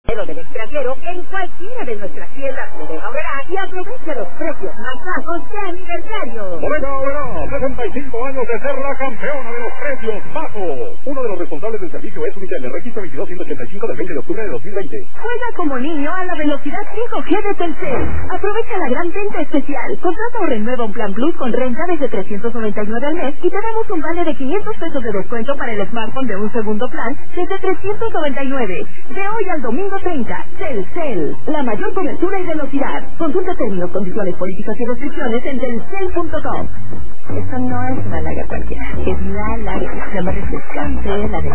Del extranjero en cualquiera de nuestras tiendas Bodega Aurrerá y aprovecha los precios más bajos de aniversario. Bodega Aurrerá, 65 años de ser la campeona de los precios bajos. Uno de los responsables del servicio es Unitel, el registro 22185 del 20 de octubre de 2020. Juega como niño a la velocidad 5G de Telcel. Aprovecha la gran venta especial. Contrata o renueva un plan Plus con renta desde 399 al mes y te damos un vale de 500 pesos de descuento para el smartphone de un segundo plan desde 399. De hoy al domingo 30, Telcel, la mayor cobertura y velocidad. Consulta términos, condiciones, políticas y restricciones en telcel.com. Esto no es una lager cualquiera, es la lager, la más refrescante, la de